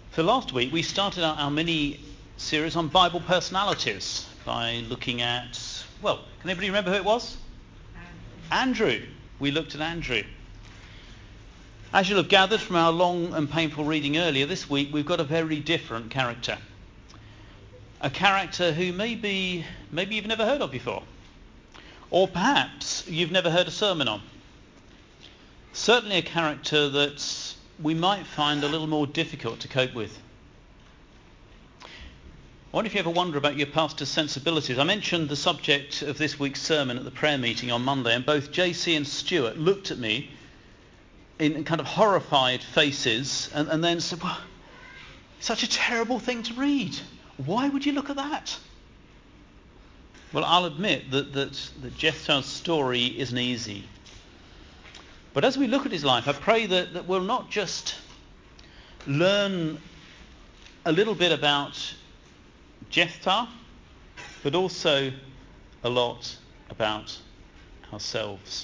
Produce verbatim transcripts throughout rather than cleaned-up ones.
So last week we started our, our mini series on Bible personalities by looking at, well, can anybody remember who it was? Andrew. Andrew. We looked at Andrew. As you'll have gathered from our long and painful reading earlier, this week we've got a very different character. A character who maybe, maybe you've never heard of before. Or perhaps you've never heard a sermon on. Certainly a character that we might find a little more difficult to cope with. I wonder if you ever wonder about your pastor's sensibilities. I mentioned the subject of this week's sermon at the prayer meeting on Monday, and both J C and Stuart looked at me in kind of horrified faces and, and then said, well, such a terrible thing to read. Why would you look at that? Well, I'll admit that, that, that Jephthah's story isn't easy. But as we look at his life, I pray that, that we'll not just learn a little bit about Jephthah, but also a lot about ourselves.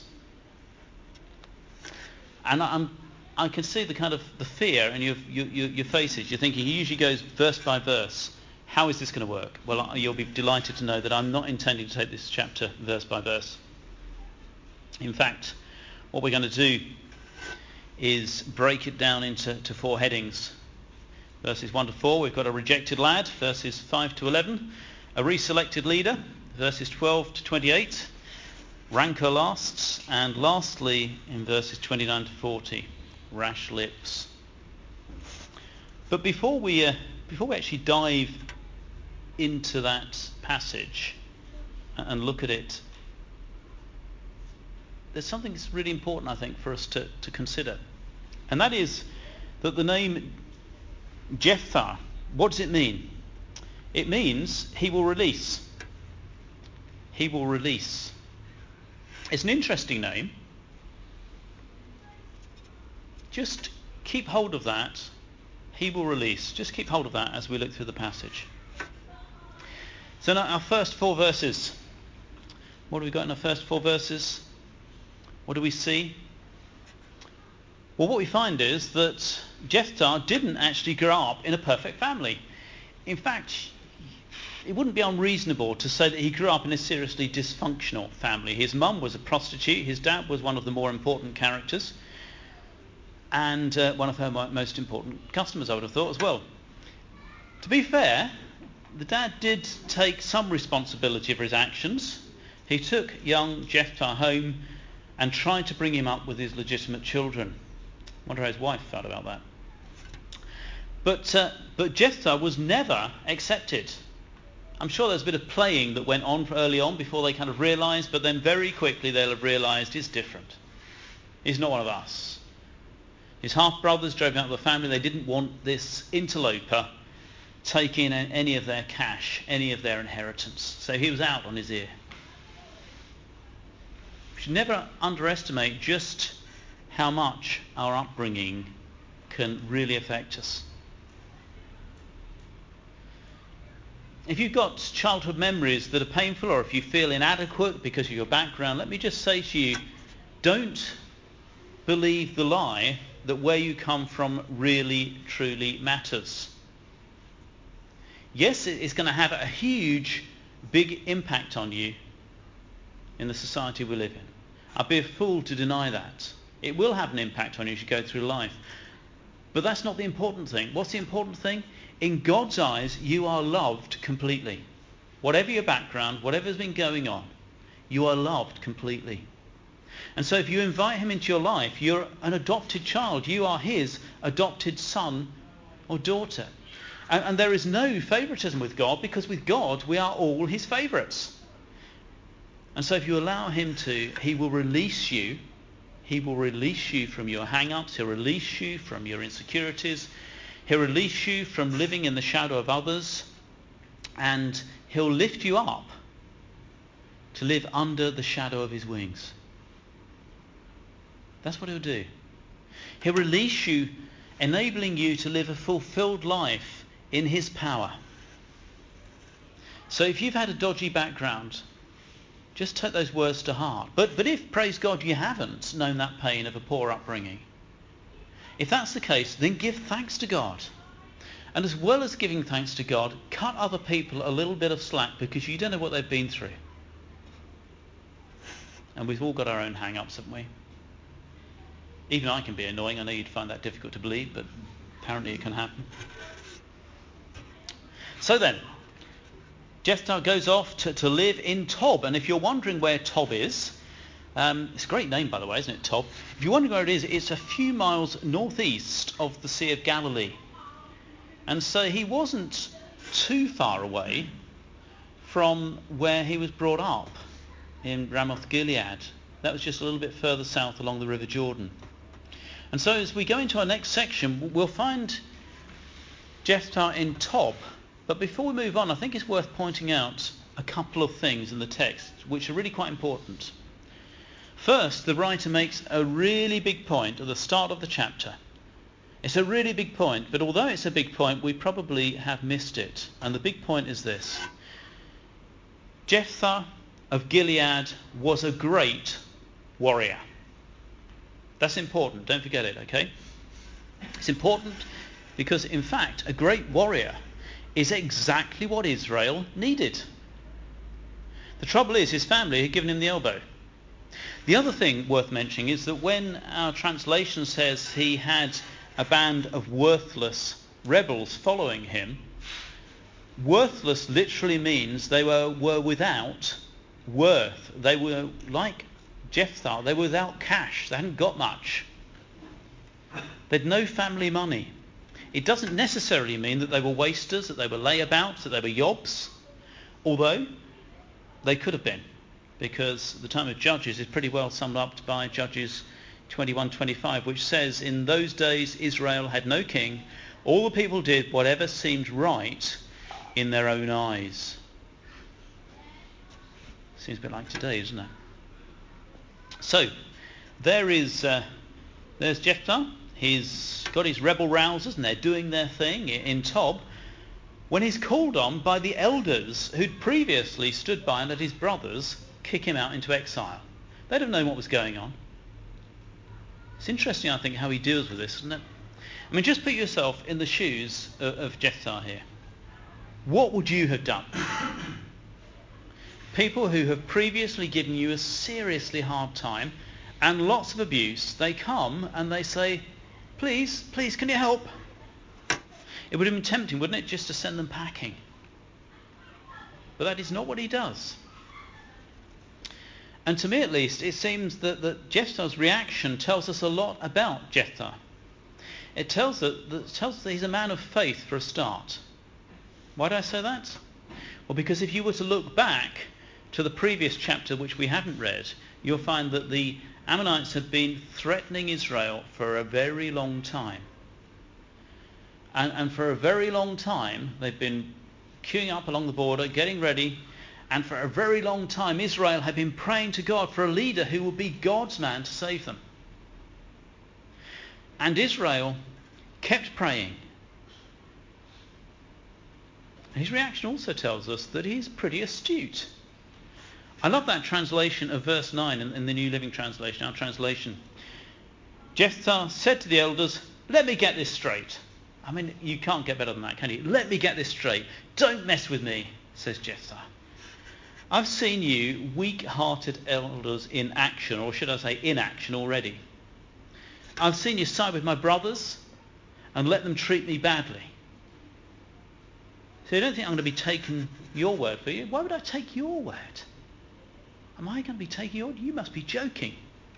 And I'm, I can see the kind of the fear in your, your, your faces. You're thinking, he usually goes verse by verse. How is this going to work? Well, you'll be delighted to know that I'm not intending to take this chapter verse by verse. In fact, what we're going to do is break it down into to four headings. Verses one to four, we've got a rejected lad. Verses five to eleven, a reselected leader. Verses twelve to twenty-eight, rancor lasts. And lastly, in verses twenty-nine to forty, rash lips. But before we, uh, before we actually dive into that passage and look at it, there's something that's really important, I think, for us to, to consider. And that is that the name Jephthah, what does it mean? It means he will release. He will release. It's an interesting name. Just keep hold of that. He will release. Just keep hold of that as we look through the passage. So now our first four verses. What have we got in our first four verses? What do we see? Well, what we find is that Jephthah didn't actually grow up in a perfect family. In fact, it wouldn't be unreasonable to say that he grew up in a seriously dysfunctional family. His mum was a prostitute. His dad was one of the more important characters. And uh, one of her most important customers, I would have thought, as well. To be fair, the dad did take some responsibility for his actions. He took young Jephthah home and tried to bring him up with his legitimate children. I wonder how his wife felt about that. But uh, but Jephthah was never accepted. I'm sure there's a bit of playing that went on early on before they kind of realised, but then very quickly they'll have realised he's different. He's not one of us. His half-brothers drove him out of the family. They didn't want this interloper taking any of their cash, any of their inheritance. So he was out on his ear. We should never underestimate just how much our upbringing can really affect us. If you've got childhood memories that are painful, or if you feel inadequate because of your background, let me just say to you, don't believe the lie that where you come from really, truly matters. Yes, it's going to have a huge, big impact on you in the society we live in. I'd be a fool to deny that. It will have an impact on you as you go through life. But that's not the important thing. What's the important thing? In God's eyes, you are loved completely. Whatever your background, whatever's been going on, you are loved completely. And so if you invite him into your life, you're an adopted child. You are his adopted son or daughter. And, and there is no favoritism with God, because with God, we are all his favourites. And so if you allow him to, he will release you. He will release you from your hang-ups. He'll release you from your insecurities. He'll release you from living in the shadow of others. And he'll lift you up to live under the shadow of his wings. That's what he'll do. He'll release you, enabling you to live a fulfilled life in his power. So if you've had a dodgy background, just take those words to heart. But but if, praise God, you haven't known that pain of a poor upbringing, if that's the case, then give thanks to God. And as well as giving thanks to God, cut other people a little bit of slack because you don't know what they've been through. And we've all got our own hang-ups, haven't we? Even I can be annoying. I know you'd find that difficult to believe, but apparently it can happen. So then, Jephthah goes off to, to live in Tob. And if you're wondering where Tob is, um, it's a great name, by the way, isn't it, Tob? If you're wondering where it is, it's a few miles northeast of the Sea of Galilee. And so he wasn't too far away from where he was brought up in Ramoth Gilead. That was just a little bit further south along the River Jordan. And so as we go into our next section, we'll find Jephthah in Tob. But before we move on, I think it's worth pointing out a couple of things in the text which are really quite important. First, the writer makes a really big point at the start of the chapter. It's a really big point, but although it's a big point, we probably have missed it. And the big point is this. Jephthah of Gilead was a great warrior. That's important. Don't forget it, okay? It's important because, in fact, a great warrior is exactly what Israel needed. The trouble is, his family had given him the elbow. The other thing worth mentioning is that when our translation says he had a band of worthless rebels following him, worthless literally means they were, were without worth. They were like Jephthah, they were without cash. They hadn't got much. They had no family money. It doesn't necessarily mean that they were wasters, that they were layabouts, that they were yobs, although they could have been, because the time of Judges is pretty well summed up by Judges twenty-one twenty-five, which says, in those days Israel had no king. All the people did whatever seemed right in their own eyes. Seems a bit like today, doesn't it? So, there is, uh, there's Jephthah. He's got his rebel rousers and they're doing their thing in Tob, when he's called on by the elders who'd previously stood by and let his brothers kick him out into exile. They'd have known what was going on. It's interesting, I think, how he deals with this, isn't it? I mean, just put yourself in the shoes of, of Jephthah here. What would you have done? People who have previously given you a seriously hard time and lots of abuse, they come and they say, please, please, can you help? It would have been tempting, wouldn't it, just to send them packing? But that is not what he does. And to me at least, it seems that, that Jephthah's reaction tells us a lot about Jephthah. It tells us, that, it tells us that he's a man of faith for a start. Why do I say that? Well, because if you were to look back to the previous chapter, which we haven't read, you'll find that the Ammonites had been threatening Israel for a very long time. And, and for a very long time, they've been queuing up along the border, getting ready. And for a very long time, Israel had been praying to God for a leader who would be God's man to save them. And Israel kept praying. And his reaction also tells us that he's pretty astute. I love that translation of verse nine in, in the New Living Translation, our translation. Jephthah said to the elders, let me get this straight. I mean, you can't get better than that, can you? Let me get this straight. Don't mess with me, says Jephthah. I've seen you weak-hearted elders in action, or should I say inaction already. I've seen you side with my brothers and let them treat me badly. So you don't think I'm going to be taking your word for you? Why would I take your word? Am I going to be taking your word? You must be joking.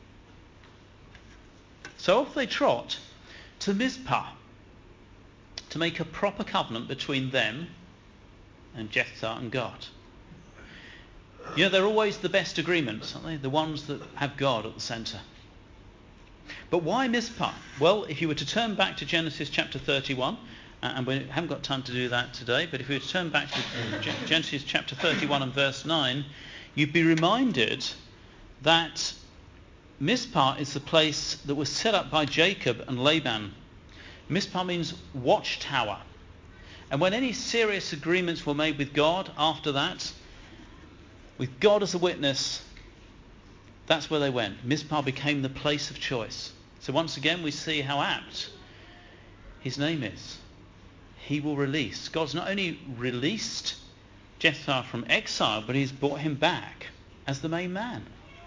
So off they trot to Mizpah to make a proper covenant between them and Jephthah and God. You know, they're always the best agreements, aren't they? The ones that have God at the centre. But why Mizpah? Well, if you were to turn back to Genesis chapter thirty-one, and we haven't got time to do that today, but if we were to turn back to Genesis chapter thirty-one and verse nine, you'd be reminded that Mizpah is the place that was set up by Jacob and Laban. Mizpah means watchtower. And when any serious agreements were made with God after that, with God as a witness, that's where they went. Mizpah became the place of choice. So once again we see how apt his name is. he will release. God's not only released Jephthah from exile, but he's brought him back as the main man.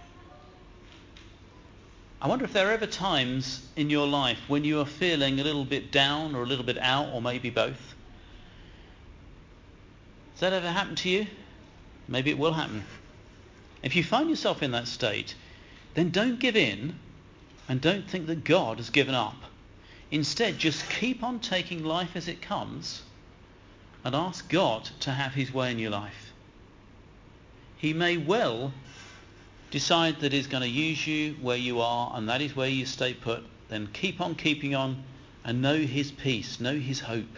I wonder if there are ever times in your life when you are feeling a little bit down or a little bit out, or maybe both. Has that ever happened to you? Maybe it will happen. If you find yourself in that state, then don't give in and don't think that God has given up. Instead, just keep on taking life as it comes and ask God to have his way in your life. He may well decide that he's going to use you where you are, and that is where you stay put. Then keep on keeping on and know his peace, know his hope.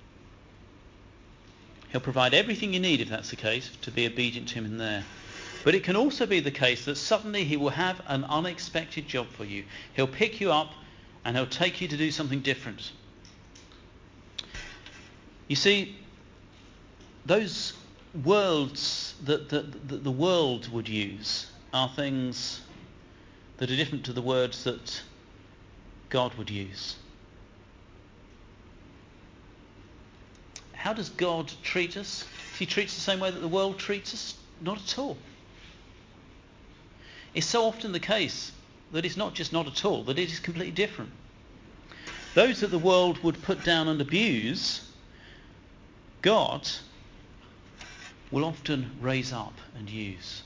He'll provide everything you need, if that's the case, to be obedient to him in there. But it can also be the case that suddenly he will have an unexpected job for you. He'll pick you up and he'll take you to do something different. You see, those words that the, the, the world would use are things that are different to the words that God would use. How does God treat us? If he treats the same way that the world treats us? Not at all. It's so often the case that it's not just not at all, that it is completely different. Those that the world would put down and abuse, God will often raise up and use.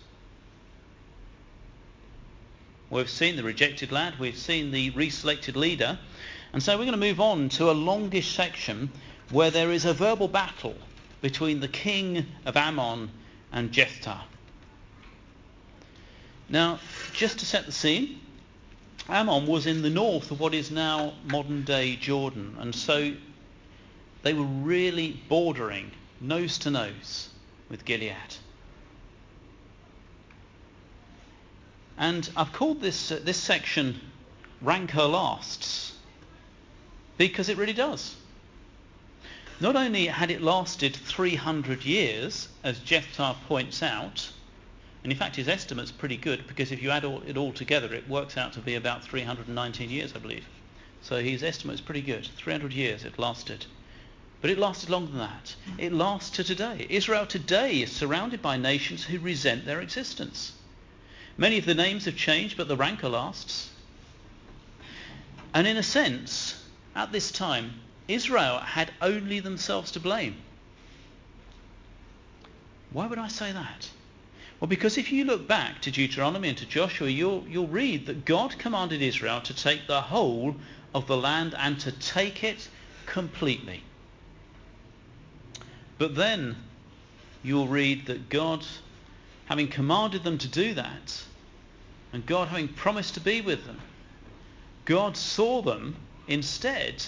We've seen the rejected lad, we've seen the reselected leader, and so we're going to move on to a longish section where there is a verbal battle between the king of Ammon and Jephthah. Now, just to set the scene, Ammon was in the north of what is now modern-day Jordan, and so they were really bordering nose to nose with Gilead. And I've called this uh, this section Rancor Lasts, because it really does. Not only had it lasted three hundred years, as Jephthah points out, and in fact his estimate's pretty good, because if you add all, it all together, it works out to be about three hundred nineteen years, I believe. So his estimate's pretty good. three hundred years it lasted. But it lasted longer than that. It lasts to today. Israel today is surrounded by nations who resent their existence. Many of the names have changed, but the rancor lasts. And in a sense, at this time, Israel had only themselves to blame. Why would I say that? Well, because if you look back to Deuteronomy and to Joshua, you'll, you'll read that God commanded Israel to take the whole of the land and to take it completely. But then you'll read that God, having commanded them to do that, and God having promised to be with them, God saw them instead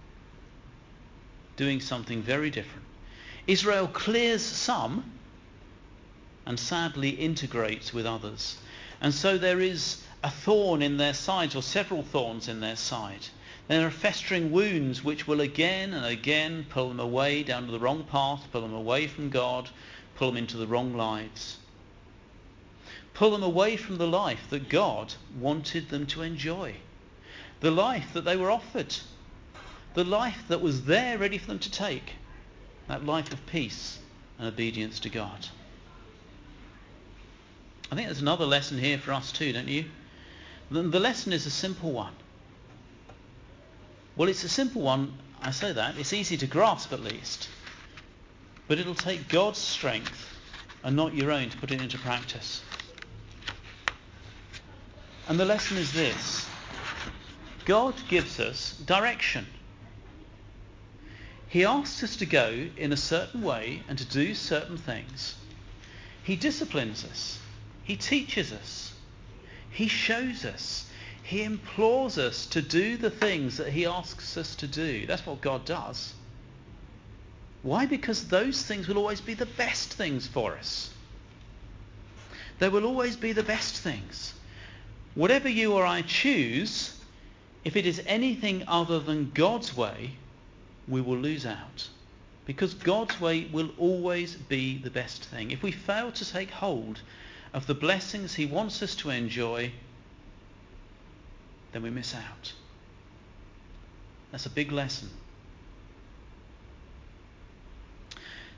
doing something very different. Israel clears some and sadly integrates with others. And so there is a thorn in their sides, or several thorns in their side. There are festering wounds which will again and again pull them away down to the wrong path, pull them away from God, pull them into the wrong lives. Pull them away from the life that God wanted them to enjoy. The life that they were offered. The life that was there ready for them to take. That life of peace and obedience to God. I think there's another lesson here for us too, don't you? The, the lesson is a simple one. Well, it's a simple one, I say that. It's easy to grasp at least. But it'll take God's strength and not your own to put it into practice. And the lesson is this. God gives us direction. He asks us to go in a certain way and to do certain things. He disciplines us. He teaches us. He shows us. He implores us to do the things that he asks us to do. That's what God does. Why? Because those things will always be the best things for us. They will always be the best things. Whatever you or I choose, if it is anything other than God's way, we will lose out. Because God's way will always be the best thing. If we fail to take hold of the blessings he wants us to enjoy, then we miss out. That's a big lesson.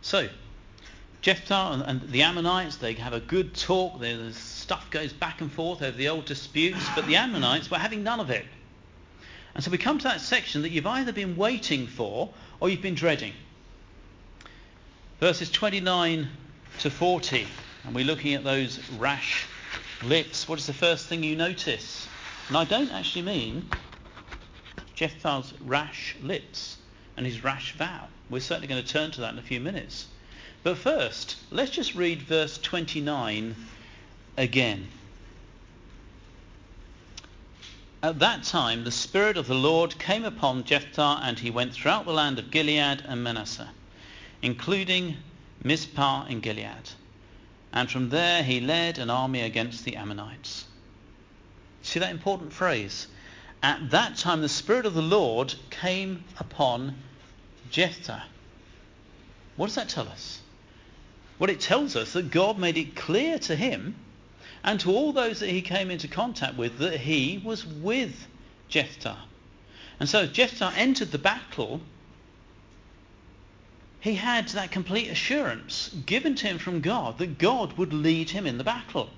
So, Jephthah and, and the Ammonites, they have a good talk. The stuff goes back and forth over the old disputes, but the Ammonites were having none of it. And so we come to that section that you've either been waiting for or you've been dreading. Verses twenty-nine to forty, and we're looking at those rash lips. What is the first thing you notice? And I don't actually mean Jephthah's rash lips and his rash vow. We're certainly going to turn to that in a few minutes. But first, let's just read verse twenty-nine again. At that time the Spirit of the Lord came upon Jephthah, and he went throughout the land of Gilead and Manasseh, including Mizpah in Gilead. And from there he led an army against the Ammonites. See that important phrase? At that time the Spirit of the Lord came upon Jephthah. What does that tell us? Well, it tells us that God made it clear to him and to all those that he came into contact with that he was with Jephthah. And so as Jephthah entered the battle, he had that complete assurance given to him from God that God would lead him in the battle.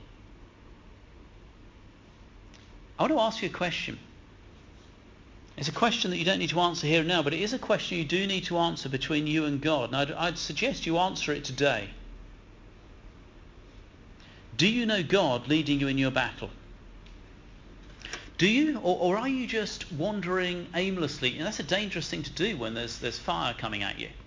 I want to ask you a question. It's a question that you don't need to answer here and now, but it is a question you do need to answer between you and God. And I'd, I'd suggest you answer it today. Do you know God leading you in your battle? Do you? Or, or are you just wandering aimlessly? And that's a dangerous thing to do when there's, there's fire coming at you.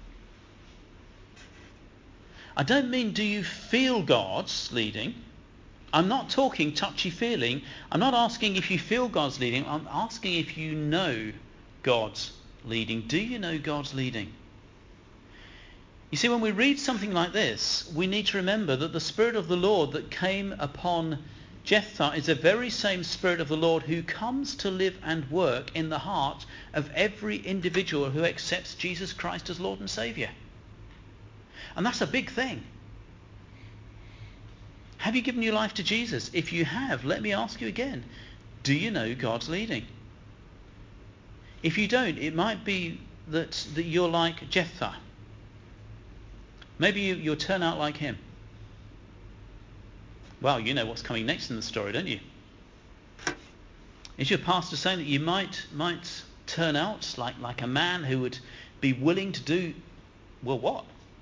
I don't mean do you feel God's leading. I'm not talking touchy-feeling. I'm not asking if you feel God's leading. I'm asking if you know God's leading. Do you know God's leading? You see, when we read something like this, we need to remember that the Spirit of the Lord that came upon Jephthah is the very same Spirit of the Lord who comes to live and work in the heart of every individual who accepts Jesus Christ as Lord and Saviour. And that's a big thing. Have you given your life to Jesus? If you have, let me ask you again, do you know God's leading? If you don't, it might be that, that you're like Jephthah. Maybe you, you'll turn out like him. Well, you know what's coming next in the story, don't you? Is your pastor saying that you might might turn out like, like a man who would be willing to do, well, what?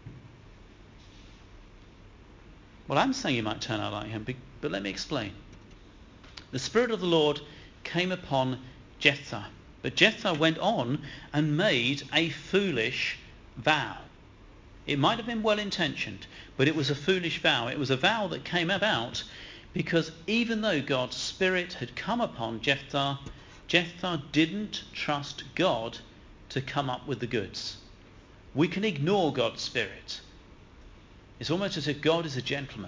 Well, I'm saying you might turn out like him, but let me explain. The Spirit of the Lord came upon Jephthah, but Jephthah went on and made a foolish vow. It might have been well-intentioned, but it was a foolish vow. It was a vow that came about because even though God's Spirit had come upon Jephthah, Jephthah didn't trust God to come up with the goods. We can ignore God's Spirit. It's almost as if God is a gentleman.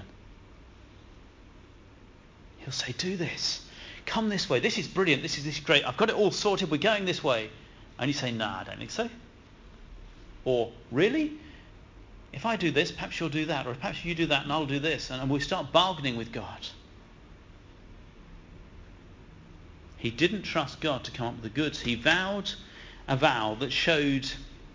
He'll say, do this. Come this way. This is brilliant. This is, this is great. I've got it all sorted. We're going this way. And you say, no, I don't think so. Or, really? If I do this, perhaps you'll do that. Or perhaps you do that and I'll do this. And we start bargaining with God. He didn't trust God to come up with the goods. He vowed a vow that showed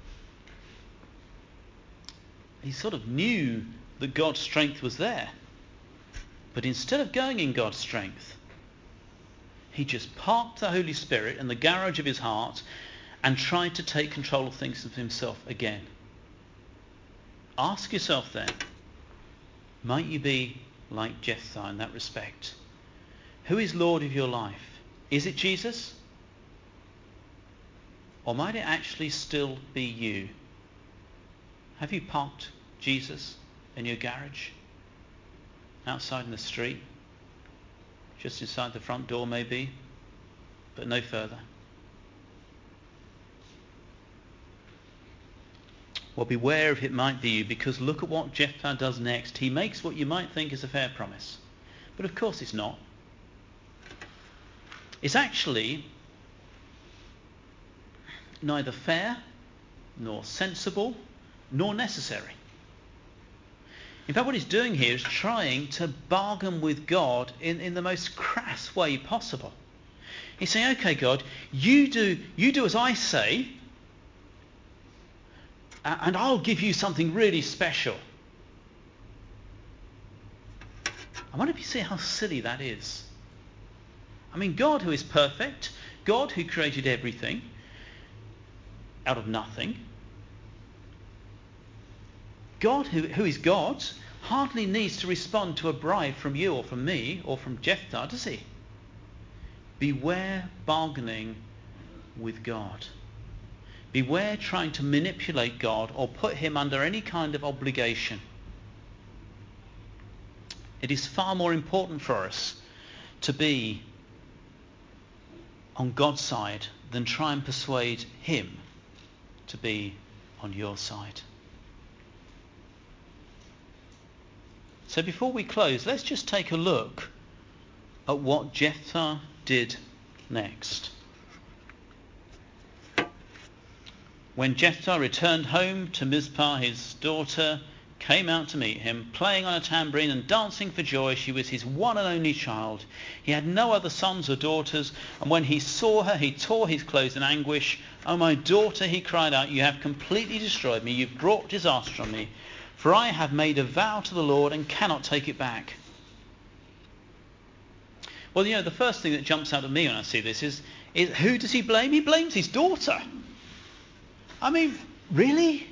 he sort of knew that God's strength was there. But instead of going in God's strength, he just parked the Holy Spirit in the garage of his heart and tried to take control of things of himself again. Ask yourself then, might you be like Jephthah in that respect? Who is Lord of your life? Is it Jesus? Or might it actually still be you? Have you parked Jesus in your garage? Outside in the street? Just inside the front door maybe? But no further? Well, beware if it might be you, because look at what Jephthah does next. He makes what you might think is a fair promise. But of course it's not. It's actually neither fair, nor sensible, nor necessary. In fact, what he's doing here is trying to bargain with God in, in the most crass way possible. He's saying, okay, God, you do, you do as I say, and I'll give you something really special. I wonder if you see how silly that is. I mean, God who is perfect, God who created everything out of nothing, God who, who is God hardly needs to respond to a bribe from you or from me or from Jephthah, does he? Beware bargaining with God. Beware trying to manipulate God or put him under any kind of obligation. It is far more important for us to be on God's side than try and persuade him to be on your side. So before we close, let's just take a look at what Jephthah did next. When Jephthah returned home to Mizpah, his daughter came out to meet him, playing on a tambourine and dancing for joy. She was his one and only child. He had no other sons or daughters, and when he saw her, he tore his clothes in anguish. "Oh, my daughter," he cried out, "you have completely destroyed me. You've brought disaster on me. For I have made a vow to the Lord and cannot take it back." Well, you know, the first thing that jumps out at me when I see this is, is who does he blame? He blames his daughter. I mean, really?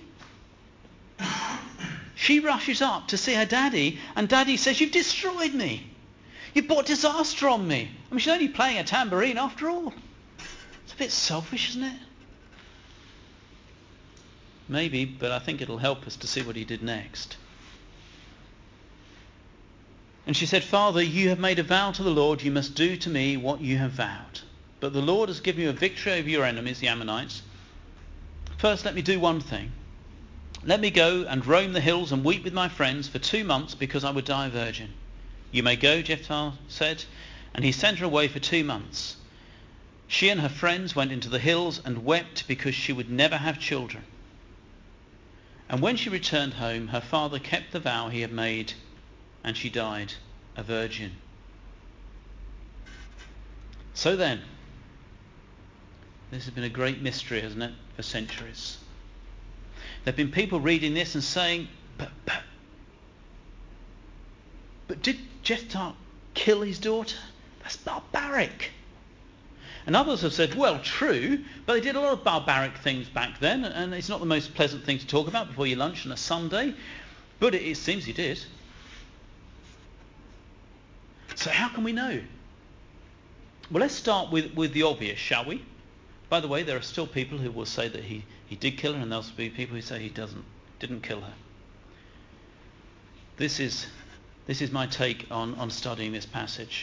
She rushes up to see her daddy, and daddy says, "You've destroyed me. You've brought disaster on me." I mean, she's only playing a tambourine after all. It's a bit selfish, isn't it? Maybe, but I think it'll help us to see what he did next. And she said, "Father, you have made a vow to the Lord. You must do to me what you have vowed. But the Lord has given you a victory over your enemies, the Ammonites. First, let me do one thing. Let me go and roam the hills and weep with my friends for two months because I would die a virgin." "You may go," Jephthah said, and he sent her away for two months. She and her friends went into the hills and wept because she would never have children. And when she returned home, her father kept the vow he had made, and she died a virgin. So then, this has been a great mystery, hasn't it, for centuries. There have been people reading this and saying, but, but, but did Jephthah kill his daughter? That's barbaric. And others have said, well, true, but they did a lot of barbaric things back then, and it's not the most pleasant thing to talk about before your lunch on a Sunday, but it, it seems he did. So how can we know? Well, let's start with, with the obvious, shall we? By the way, there are still people who will say that he, he did kill her, and there'll be people who say he doesn't, didn't kill her. This is this is my take on, on studying this passage.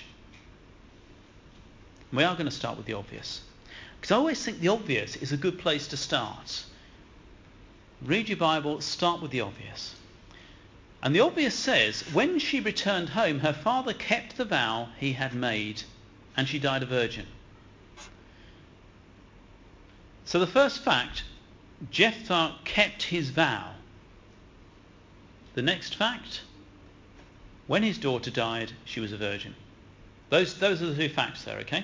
We are going to start with the obvious, because I always think the obvious is a good place to start. Read your Bible, start with the obvious. And the obvious says, when she returned home, her father kept the vow he had made, and she died a virgin. So the first fact, Jephthah kept his vow. The next fact, when his daughter died, she was a virgin. Those, those are the two facts there, okay?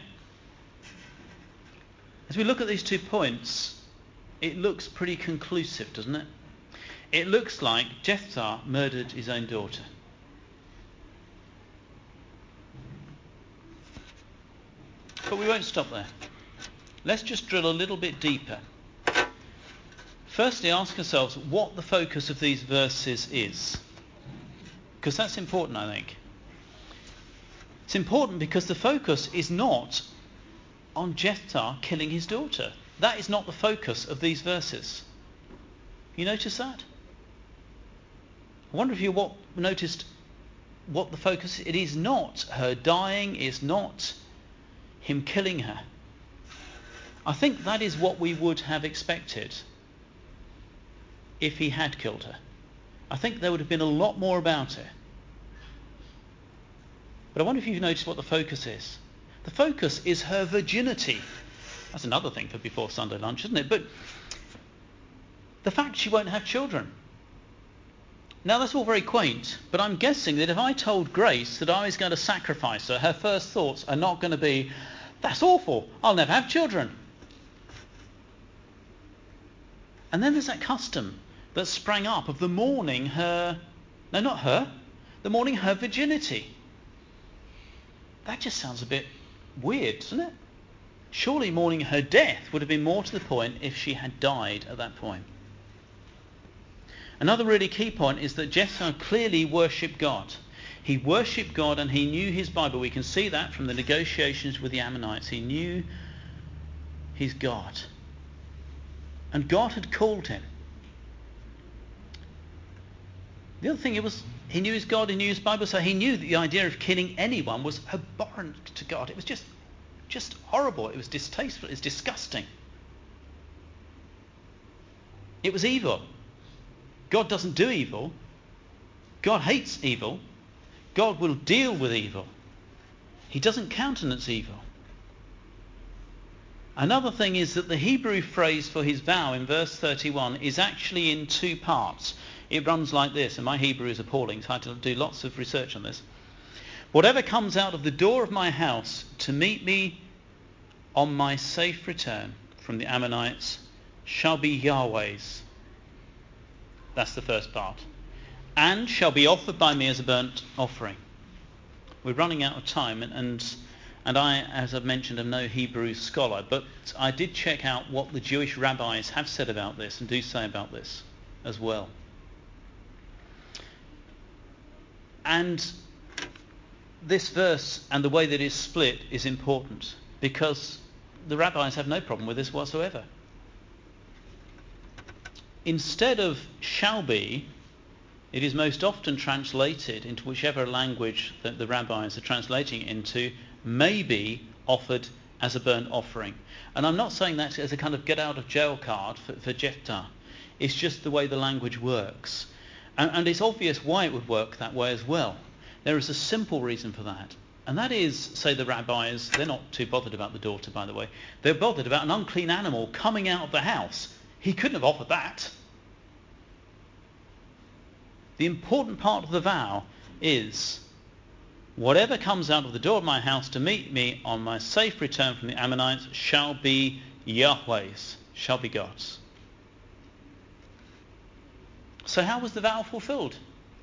As we look at these two points, it looks pretty conclusive, doesn't it? It looks like Jephthah murdered his own daughter. But we won't stop there. Let's just drill a little bit deeper. Firstly, ask ourselves what the focus of these verses is. Because that's important, I think. It's important because the focus is not on Jephthah killing his daughter. That is not the focus of these verses. You notice that? I wonder if you what, noticed what the focus is. It is not her dying, it's not him killing her. I think that is what we would have expected if he had killed her. I think there would have been a lot more about it. But I wonder if you've noticed what the focus is. The focus is her virginity. That's another thing for before Sunday lunch, isn't it? But the fact she won't have children. Now that's all very quaint, but I'm guessing that if I told Grace that I was going to sacrifice her, her first thoughts are not going to be, that's awful, I'll never have children. And then there's that custom that sprang up of the morning her, no, not her, the morning her virginity. That just sounds a bit weird, doesn't it? Surely mourning her death would have been more to the point if she had died at that point. Another really key point is that Jephthah clearly worshipped God. He worshipped God and he knew his Bible. We can see that from the negotiations with the Ammonites. He knew his God. And God had called him. The other thing, it was he knew his God, he knew his Bible, so he knew that the idea of killing anyone was abhorrent to God. It was just, just horrible. It was distasteful. It was disgusting. It was evil. God doesn't do evil. God hates evil. God will deal with evil. He doesn't countenance evil. Another thing is that the Hebrew phrase for his vow in verse thirty-one is actually in two parts. It runs like this, and my Hebrew is appalling, so I had to do lots of research on this. Whatever comes out of the door of my house to meet me on my safe return from the Ammonites shall be Yahweh's. That's the first part. And shall be offered by me as a burnt offering. We're running out of time, and, and and I, as I've mentioned, am no Hebrew scholar, but I did check out what the Jewish rabbis have said about this and do say about this as well. And this verse and the way that it's split is important because the rabbis have no problem with this whatsoever. Instead of shall be, it is most often translated into whichever language that the rabbis are translating into, may be offered as a burnt offering. And I'm not saying that as a kind of get out of jail card for, for Jephthah. It's just the way the language works. And, and it's obvious why it would work that way as well. There is a simple reason for that. And that is, say the rabbis, they're not too bothered about the daughter, by the way. They're bothered about an unclean animal coming out of the house. He couldn't have offered that. The important part of the vow is, whatever comes out of the door of my house to meet me on my safe return from the Ammonites shall be Yahweh's, shall be God's. So how was the vow fulfilled?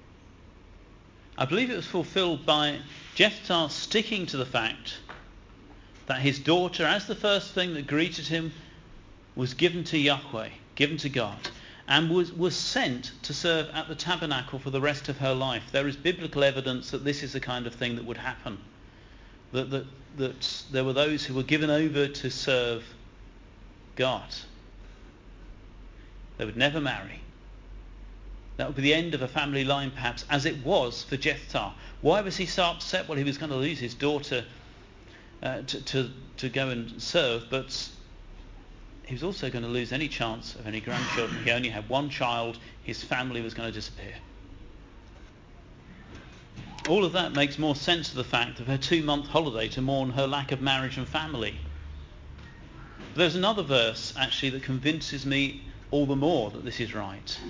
I believe it was fulfilled by Jephthah sticking to the fact that his daughter, as the first thing that greeted him, was given to Yahweh, given to God, and was, was sent to serve at the tabernacle for the rest of her life. There is biblical evidence that this is the kind of thing that would happen. That, that, that there were those who were given over to serve God. They would never marry. That would be the end of a family line, perhaps, as it was for Jephthah. Why was he so upset? Well, he was going to lose his daughter uh, to, to, to go and serve, but he was also going to lose any chance of any grandchildren. He only had one child. His family was going to disappear. All of that makes more sense of the fact of her two-month holiday to mourn her lack of marriage and family. There's another verse, actually, that convinces me all the more that this is right.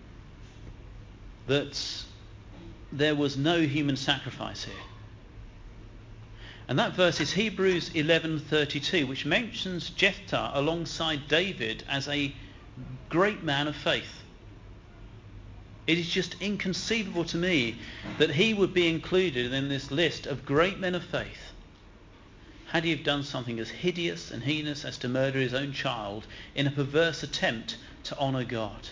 That there was no human sacrifice here. And that verse is Hebrews eleven thirty-two, which mentions Jephthah alongside David as a great man of faith. It is just inconceivable to me that he would be included in this list of great men of faith had he have done something as hideous and heinous as to murder his own child in a perverse attempt to honour God.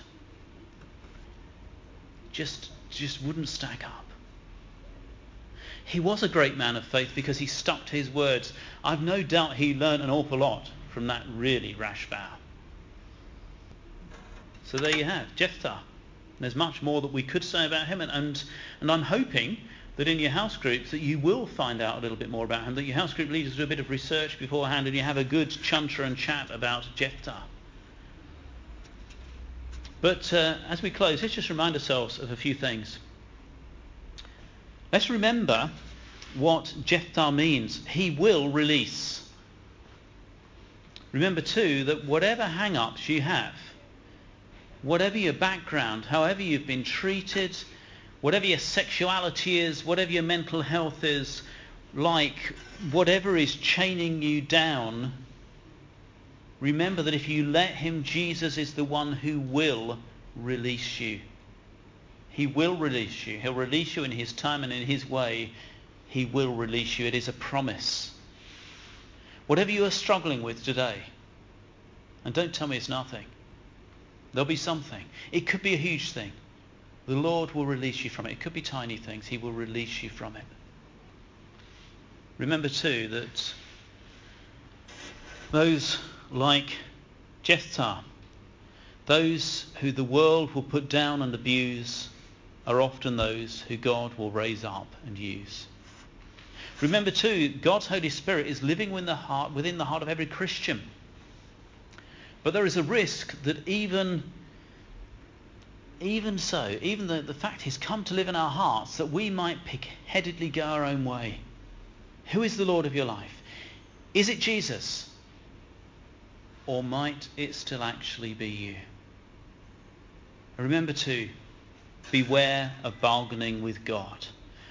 Just, just wouldn't stack up. He was a great man of faith because he stuck to his words. I've no doubt he learned an awful lot from that really rash vow. So there you have Jephthah. There's much more that we could say about him, and, and, and I'm hoping that in your house groups that you will find out a little bit more about him, that your house group leaders do a bit of research beforehand and you have a good chunter and chat about Jephthah. But uh, as we close, let's just remind ourselves of a few things. Let's remember what Jephthah means. He will release. Remember too that whatever hang-ups you have, whatever your background, however you've been treated, whatever your sexuality is, whatever your mental health is, like whatever is chaining you down, remember that if you let him, Jesus is the one who will release you. He will release you. He'll release you in his time and in his way. He will release you. It is a promise. Whatever you are struggling with today, and don't tell me it's nothing. There'll be something. It could be a huge thing. The Lord will release you from it. It could be tiny things. He will release you from it. Remember too that those like Jephthah, those who the world will put down and abuse, are often those who God will raise up and use. Remember too, God's Holy Spirit is living within the heart, within the heart of every Christian. But there is a risk that even, even so, even though the fact He's come to live in our hearts, that we might pig-headedly go our own way. Who is the Lord of your life? Is it Jesus? Or might it still actually be you? And remember too, beware of bargaining with God.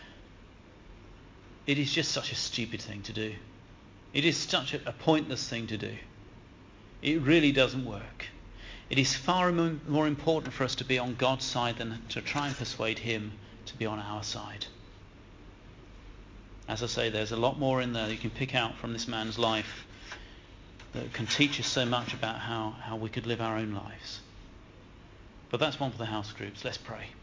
It is just such a stupid thing to do. It is such a, a pointless thing to do. It really doesn't work. It is far more important for us to be on God's side than to try and persuade Him to be on our side. As I say, there's a lot more in there you can pick out from this man's life that can teach us so much about how, how we could live our own lives. But that's one for the house groups. Let's pray.